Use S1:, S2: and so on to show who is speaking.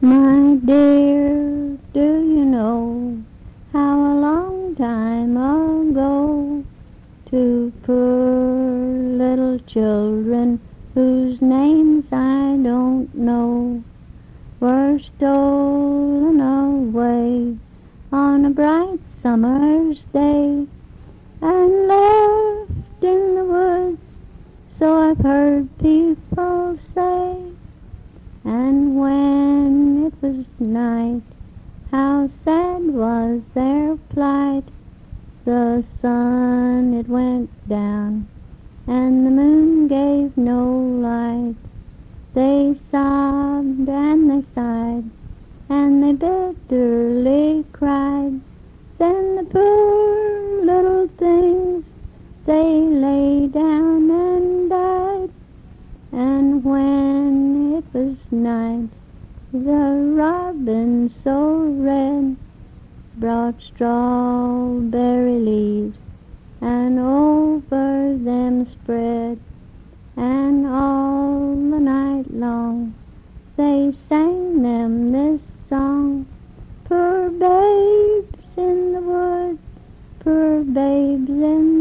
S1: My dear, do you know how a long time ago two poor little children whose names I don't know were stolen away on a bright summer's day and left in the woods, so I've heard people say. And when it was night, how sad was their plight. The sun it went down, and the moon gave no light. They sobbed and they sighed, and they bitterly cried. Then the poor little things, they lay down and died. And when it was night, the robin so red brought strawberry leaves and over them spread, and all the night long they sang them this song. Poor babes in the woods, poor babes in